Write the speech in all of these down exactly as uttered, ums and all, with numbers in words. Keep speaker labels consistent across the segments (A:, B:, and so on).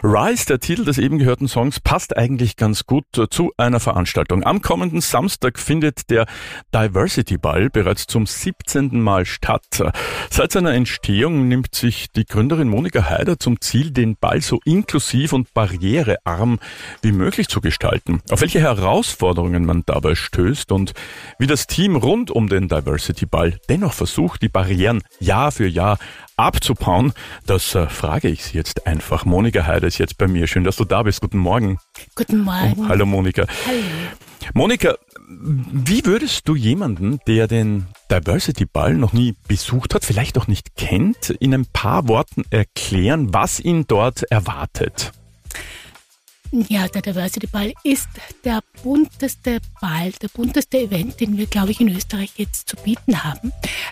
A: Rise, der Titel des eben gehörten Songs, passt eigentlich ganz gut zu einer Veranstaltung. Am kommenden Samstag findet der Diversity Ball bereits zum siebzehnten Mal statt. Seit seiner Entstehung nimmt sich die Gründerin Monika Heider zum Ziel, den Ball so inklusiv und barrierearm wie möglich zu gestalten. Auf welche Herausforderungen man dabei stößt und wie das Team rund um den Diversity Ball dennoch versucht, die Barrieren Jahr für Jahr abzubauen, das äh, frage ich Sie jetzt einfach. Monika Heider ist jetzt bei mir. Schön, dass du da bist. Guten Morgen.
B: Guten Morgen.
A: Oh, hallo Monika.
B: Hallo.
A: Monika, wie würdest du jemanden, der den Diversity Ball noch nie besucht hat, vielleicht auch nicht kennt, in ein paar Worten erklären, was ihn dort erwartet?
B: Ja, der Diversity Ball ist der bunteste Ball, der bunteste Event, den wir, glaube ich, in Österreich jetzt zu bieten haben.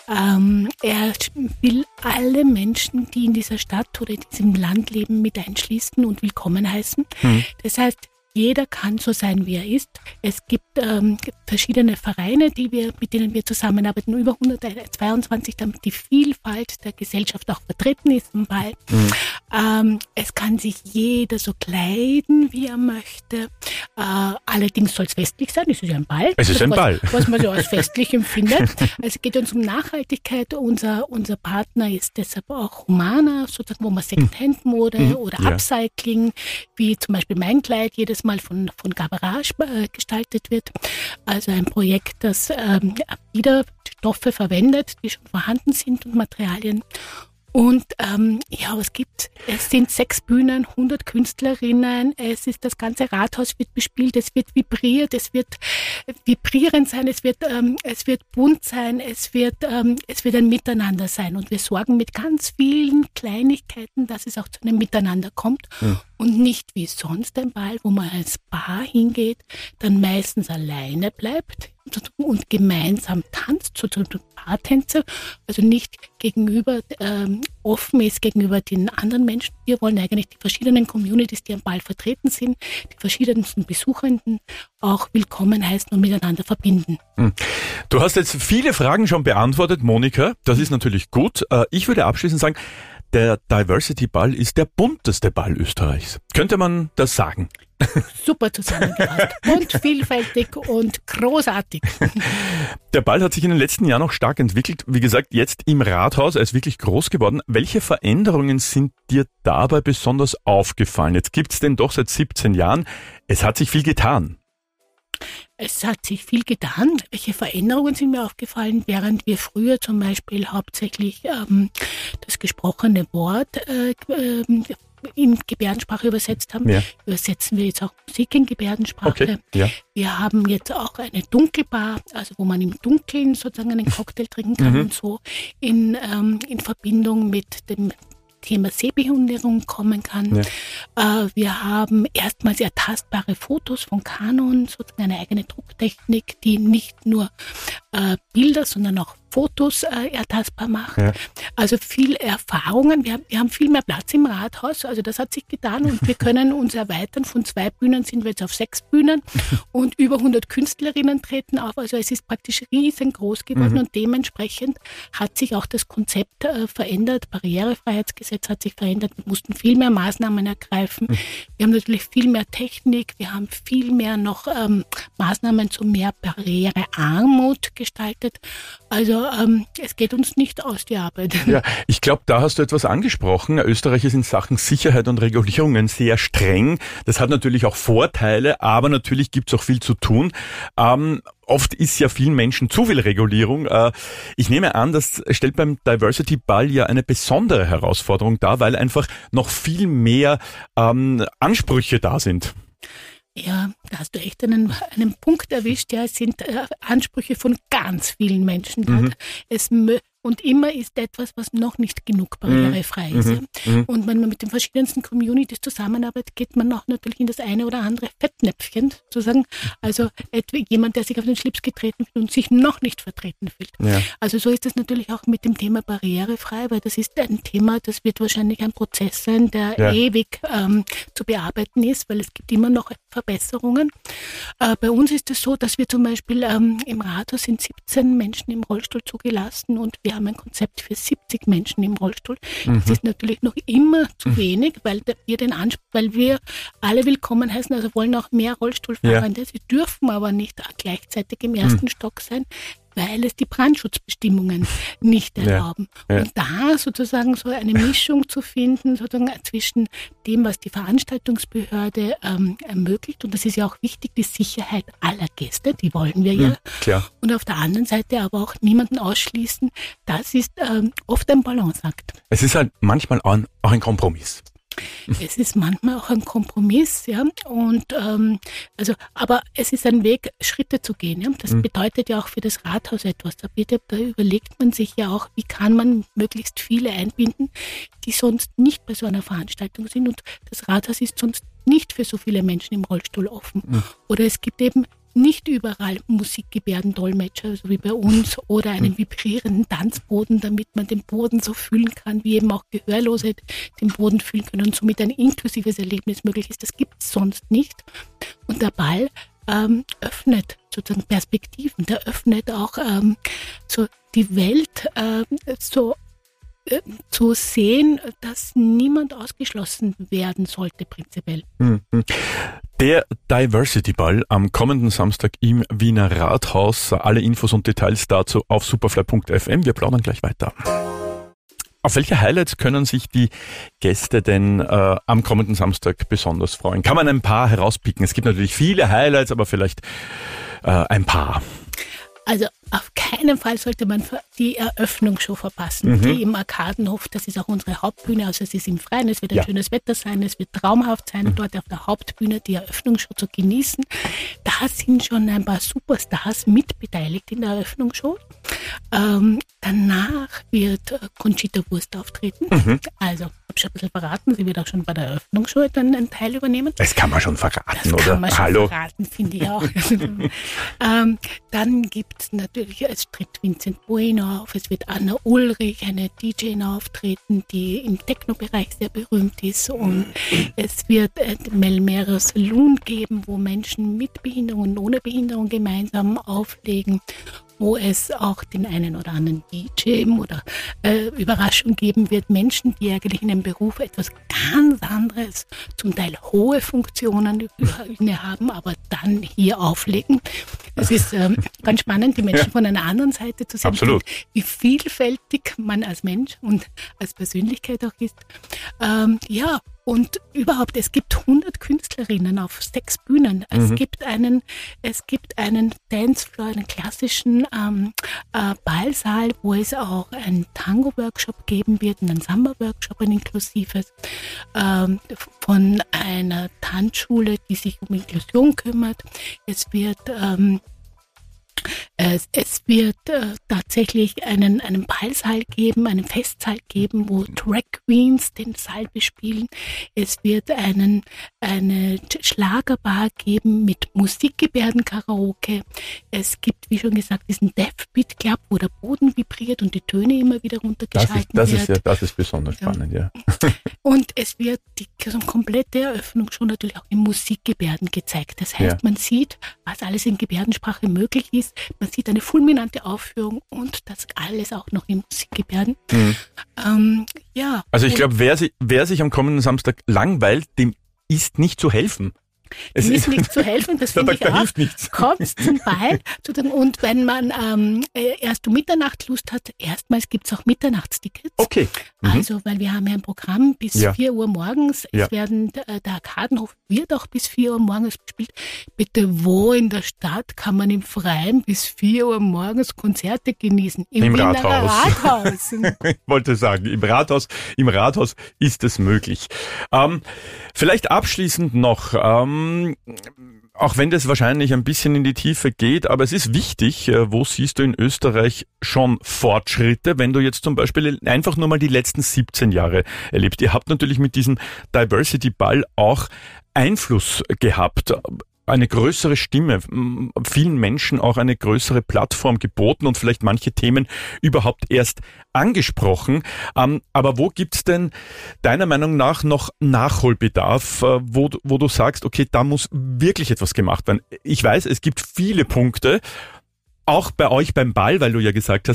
B: Ähm, er will alle Menschen, die in dieser Stadt oder in diesem Land leben, mit einschließen und willkommen heißen. Hm. Das heißt, jeder kann so sein, wie er ist. Es gibt ähm, verschiedene Vereine, die wir, mit denen wir zusammenarbeiten, über hundertzweiundzwanzig, damit die Vielfalt der Gesellschaft auch vertreten ist im Ball. Mhm. Ähm, es kann sich jeder so kleiden, wie er möchte. Äh, allerdings soll es festlich sein, es ist ja ein Ball.
A: Es ist ein
B: was,
A: Ball.
B: Was man so als festlich empfindet. Es geht uns um Nachhaltigkeit. Unser, unser Partner ist deshalb auch Humana, sozusagen, wo man Secondhand-Mode mhm. oder ja. Upcycling, wie zum Beispiel mein Kleid, jedes Mal von, von Gabarage äh, gestaltet wird. Also ein Projekt, das ähm, wieder Stoffe verwendet, die schon vorhanden sind und Materialien. Und ähm, ja, es gibt, es sind sechs Bühnen, hundert Künstlerinnen, es ist das ganze Rathaus wird bespielt, es wird vibriert, es wird vibrierend sein, es wird, ähm, es wird bunt sein, es wird, ähm, es wird ein Miteinander sein. Und wir sorgen mit ganz vielen Kleinigkeiten, dass es auch zu einem Miteinander kommt. Ja. Und nicht wie sonst ein Ball, wo man als Paar hingeht, dann meistens alleine bleibt und gemeinsam tanzt, so Paartänze, also nicht gegenüber ähm, offen ist gegenüber den anderen Menschen. Wir wollen eigentlich die verschiedenen Communities, die am Ball vertreten sind, die verschiedensten Besuchenden auch willkommen heißen und miteinander verbinden.
A: Du hast jetzt viele Fragen schon beantwortet, Monika. Das ist natürlich gut. Ich würde abschließend sagen, der Diversity Ball ist der bunteste Ball Österreichs. Könnte man das sagen?
B: Super zusammengefasst. Bunt, vielfältig und großartig.
A: Der Ball hat sich in den letzten Jahren auch stark entwickelt. Wie gesagt, jetzt im Rathaus, er ist wirklich groß geworden. Welche Veränderungen sind dir dabei besonders aufgefallen? Jetzt gibt's den doch seit siebzehn Jahren. Es hat sich viel getan.
B: Es hat sich viel getan. Welche Veränderungen sind mir aufgefallen, während wir früher zum Beispiel hauptsächlich ähm, das gesprochene Wort äh, äh, in Gebärdensprache übersetzt haben, ja. übersetzen wir jetzt auch Musik in Gebärdensprache.
A: Okay, ja.
B: Wir haben jetzt auch eine Dunkelbar, also wo man im Dunkeln sozusagen einen Cocktail trinken kann mhm. und so in, ähm, in Verbindung mit dem Thema Sehbehinderung kommen kann. Ja. Äh, wir haben erstmals ertastbare Fotos von Canon, sozusagen eine eigene Drucktechnik, die nicht nur äh, Bilder, sondern auch Fotos äh, ertastbar macht. Ja. Also viel Erfahrungen. Wir haben, wir haben viel mehr Platz im Rathaus. Also das hat sich getan und wir können uns erweitern. Von zwei Bühnen sind wir jetzt auf sechs Bühnen und über hundert Künstlerinnen treten auf. Also es ist praktisch riesengroß geworden mhm. und dementsprechend hat sich auch das Konzept äh, verändert. Barrierefreiheitsgesetz hat sich verändert. Wir mussten viel mehr Maßnahmen ergreifen. Mhm. Wir haben natürlich viel mehr Technik. Wir haben viel mehr noch ähm, Maßnahmen zu mehr Barrierearmut gestaltet. Also ähm, es geht uns nicht aus, die Arbeit.
A: Ja, ich glaube, da hast du etwas angesprochen. Österreich ist in Sachen Sicherheit und Regulierungen sehr streng. Das hat natürlich auch Vorteile, aber natürlich gibt es auch viel zu tun. Ähm, oft ist ja vielen Menschen zu viel Regulierung. Äh, ich nehme an, das stellt beim Diversity Ball ja eine besondere Herausforderung dar, weil einfach noch viel mehr ähm, Ansprüche da sind.
B: Ja, da hast du echt einen, einen Punkt erwischt. Ja, es sind äh, Ansprüche von ganz vielen Menschen da. Mhm. Es mö- Und immer ist etwas, was noch nicht genug barrierefrei mhm. ist. Mhm. Und wenn man mit den verschiedensten Communities zusammenarbeitet, geht man auch natürlich in das eine oder andere Fettnäpfchen, sozusagen. Also etwa jemand, der sich auf den Schlips getreten fühlt und sich noch nicht vertreten fühlt. Ja. Also so ist es natürlich auch mit dem Thema barrierefrei, weil das ist ein Thema, das wird wahrscheinlich ein Prozess sein, der ja. ewig ähm, zu bearbeiten ist, weil es gibt immer noch Verbesserungen. Äh, bei uns ist es so, dass wir zum Beispiel ähm, im Rathaus sind siebzehn Menschen im Rollstuhl zugelassen und wir haben ein Konzept für siebzig Menschen im Rollstuhl. Mhm. Das ist natürlich noch immer zu mhm. wenig, weil wir den Anspruch, weil wir alle willkommen heißen, also wollen auch mehr Rollstuhlfahrende. Ja. Sie dürfen aber nicht gleichzeitig im ersten mhm. Stock sein, weil es die Brandschutzbestimmungen nicht erlauben. Ja, ja. Und da sozusagen so eine Mischung zu finden, sozusagen zwischen dem, was die Veranstaltungsbehörde ähm, ermöglicht, und das ist ja auch wichtig, die Sicherheit aller Gäste, die wollen wir ja.
A: Klar.
B: Und auf der anderen Seite aber auch niemanden ausschließen, das ist ähm, oft ein Balanceakt.
A: Es ist halt manchmal auch ein, auch ein Kompromiss.
B: Es ist manchmal auch ein Kompromiss, ja, und ähm, also, aber es ist ein Weg, Schritte zu gehen. Ja? Das mhm. bedeutet ja auch für das Rathaus etwas. Da, bitte, da überlegt man sich ja auch, wie kann man möglichst viele einbinden, die sonst nicht bei so einer Veranstaltung sind. Und das Rathaus ist sonst nicht für so viele Menschen im Rollstuhl offen. Mhm. Oder es gibt eben nicht überall Musikgebärdendolmetscher, so wie bei uns, oder einen vibrierenden Tanzboden, damit man den Boden so fühlen kann, wie eben auch Gehörlose den Boden fühlen können und somit ein inklusives Erlebnis möglich ist. Das gibt es sonst nicht. Und der Ball ähm, öffnet sozusagen Perspektiven, der öffnet auch ähm, so die Welt äh, so äh, zu sehen, dass niemand ausgeschlossen werden sollte, prinzipiell.
A: Mhm. Der Diversity Ball am kommenden Samstag im Wiener Rathaus. Alle Infos und Details dazu auf superfly punkt f m. Wir plaudern gleich weiter. Auf welche Highlights können sich die Gäste denn äh, am kommenden Samstag besonders freuen? Kann man ein paar herauspicken? Es gibt natürlich viele Highlights, aber vielleicht äh, ein paar.
B: Also auf keinen Fall sollte man die Eröffnungsshow verpassen, mhm. die im Arkadenhof, das ist auch unsere Hauptbühne, also es ist im Freien, es wird ein ja. schönes Wetter sein, es wird traumhaft sein, mhm. dort auf der Hauptbühne die Eröffnungsshow zu genießen. Da sind schon ein paar Superstars mitbeteiligt in der Eröffnungsshow. Ähm, danach wird äh, Conchita Wurst auftreten, mhm. also ich habe schon ein bisschen verraten, sie wird auch schon bei der Eröffnungsshow dann einen Teil übernehmen.
A: Das kann man schon verraten,
B: das
A: oder?
B: Das kann man schon
A: Hallo.
B: verraten, finde ich auch. ähm, dann gibt es natürlich, es tritt Vincent Bueno auf, es wird Anna Ulrich, eine D J auftreten, die im Techno-Bereich sehr berühmt ist, und es wird äh, Melmero Saloon geben, wo Menschen mit Behinderung und ohne Behinderung gemeinsam auflegen, wo es auch den einen oder anderen D J oder äh, Überraschung geben wird. Menschen, die eigentlich in einem Beruf etwas ganz anderes, zum Teil hohe Funktionen innehaben, aber dann hier auflegen. Es ist ähm, ganz spannend, die Menschen ja. von einer anderen Seite zu sehen,
A: Absolut.
B: wie vielfältig man als Mensch und als Persönlichkeit auch ist. Ähm, ja, und überhaupt, es gibt hundert Künstlerinnen auf sechs Bühnen. Es mhm. gibt einen, es gibt einen Dancefloor, einen klassischen ähm, äh, Ballsaal, wo es auch einen Tango-Workshop geben wird, einen Samba-Workshop, ein inklusives, ähm, von einer Tanzschule, die sich um Inklusion kümmert. Es wird ähm, Es, es wird äh, tatsächlich einen, einen Ballsaal geben, einen Festsaal geben, wo Drag Queens den Saal bespielen. Es wird einen, eine Schlagerbar geben mit Musikgebärden-Karaoke. Es gibt, wie schon gesagt, diesen Deafbeat Club, wo der Boden vibriert und die Töne immer wieder runtergeschalten
A: das ist, das
B: wird.
A: Ist ja, das ist besonders spannend, ja.
B: Und es wird die also komplette Eröffnung schon natürlich auch in Musikgebärden gezeigt. Das heißt, ja. man sieht, was alles in Gebärdensprache möglich ist. Man sieht eine fulminante Aufführung und das alles auch noch in Musikgebärden. Mhm. Ähm, ja.
A: Also ich glaube, wer, si- wer sich am kommenden Samstag langweilt, dem ist nicht zu helfen.
B: Es ist nicht zu helfen, das finde ich
A: da
B: auch.
A: Hilft nichts.
B: Kommt zum Ball. Und wenn man ähm, erst um Mitternacht Lust hat, erstmals gibt es auch Mitternachtstickets.
A: Okay. Mhm.
B: Also, weil wir haben ja ein Programm bis
A: ja.
B: vier Uhr morgens. Es
A: ja.
B: werden, der Arkadenhof wird auch bis vier Uhr morgens gespielt. Bitte, wo in der Stadt kann man im Freien bis vier Uhr morgens Konzerte genießen?
A: Im, Im
B: Wiener
A: Rathaus.
B: Rathaus.
A: Ich wollte sagen, im Rathaus, im Rathaus ist es möglich. Ähm, vielleicht abschließend noch, ähm, auch wenn das wahrscheinlich ein bisschen in die Tiefe geht, aber es ist wichtig, wo siehst du in Österreich schon Fortschritte, wenn du jetzt zum Beispiel einfach nur mal die letzten siebzehn Jahre erlebst. Ihr habt natürlich mit diesem Diversity Ball auch Einfluss gehabt, eine größere Stimme, vielen Menschen auch eine größere Plattform geboten und vielleicht manche Themen überhaupt erst angesprochen. Aber wo gibt's denn deiner Meinung nach noch Nachholbedarf, wo, wo du sagst, okay, da muss wirklich etwas gemacht werden? Ich weiß, es gibt viele Punkte, auch bei euch beim Ball, weil du ja gesagt hast,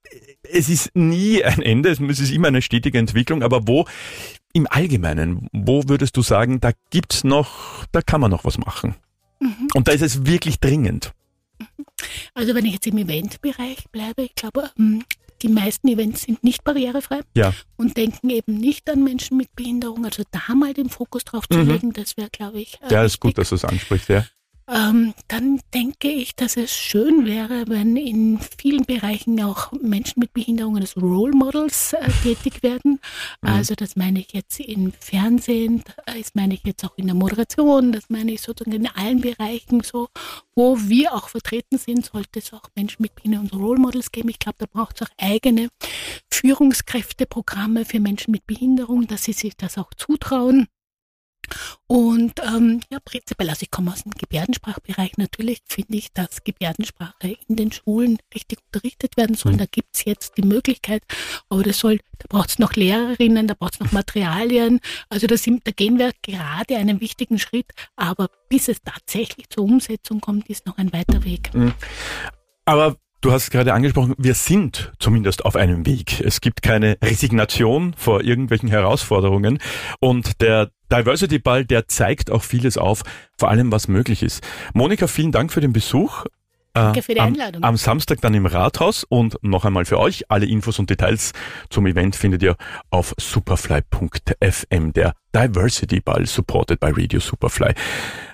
A: es ist nie ein Ende, es ist immer eine stetige Entwicklung, aber wo im Allgemeinen, wo würdest du sagen, da gibt's noch, da kann man noch was machen? Mhm. Und da ist es wirklich dringend.
B: Also wenn ich jetzt im Eventbereich bleibe, ich glaube, die meisten Events sind nicht barrierefrei
A: ja.
B: und denken eben nicht an Menschen mit Behinderung. Also da mal den Fokus drauf zu
A: mhm.
B: legen, das wäre, glaube ich,
A: äh, Ja, ist gut, dass du es ansprichst, ja.
B: Ähm, dann denke ich, dass es schön wäre, wenn in vielen Bereichen auch Menschen mit Behinderungen als Role Models äh, tätig werden. Mhm. Also das meine ich jetzt im Fernsehen, das meine ich jetzt auch in der Moderation, das meine ich sozusagen in allen Bereichen so, wo wir auch vertreten sind, sollte es auch Menschen mit Behinderungen als Role Models geben. Ich glaube, da braucht es auch eigene Führungskräfteprogramme für Menschen mit Behinderung, dass sie sich das auch zutrauen. Und ähm, ja, prinzipiell, also ich komme aus dem Gebärdensprachbereich, natürlich finde ich, dass Gebärdensprache in den Schulen richtig unterrichtet werden soll. Mhm. Da gibt es jetzt die Möglichkeit, aber das soll, da braucht es noch Lehrerinnen, da braucht es noch Materialien. Also da, sind, da gehen wir gerade einen wichtigen Schritt, aber bis es tatsächlich zur Umsetzung kommt, ist noch ein weiter Weg.
A: Mhm. Aber du hast gerade angesprochen, wir sind zumindest auf einem Weg. Es gibt keine Resignation vor irgendwelchen Herausforderungen und der Diversity Ball, der zeigt auch vieles auf, vor allem was möglich ist. Monika, vielen Dank für den Besuch.
B: Danke für die Einladung.
A: Am, am Samstag dann im Rathaus und noch einmal für euch, alle Infos und Details zum Event findet ihr auf superfly punkt f m, der Diversity Ball, supported by Radio Superfly.